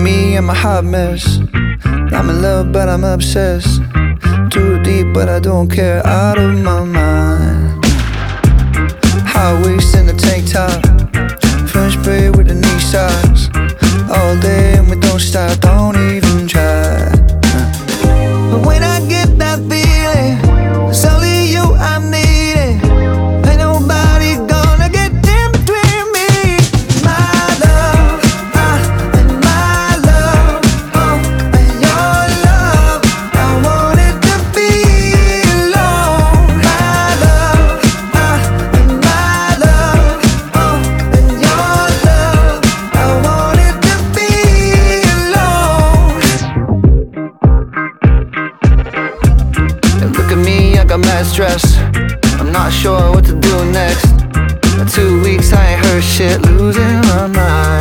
me, I'm a hot mess. I'm in love, but I'm obsessed. Too deep, but I don't care. Out of my mind. High waist in the tank top, French braid with the knee socks. All day and we don't stop, don't even try. But when I get that feeling, it's only you I'm needing. Ain't nobody gonna get in between me. My love, and my love, and your love. I want it to be alone. My love, and my love, and your love. I want it to be alone. And look at me, I got mad stress. I'm not sure what to do next. In 2 weeks I ain't heard shit, losing my mind.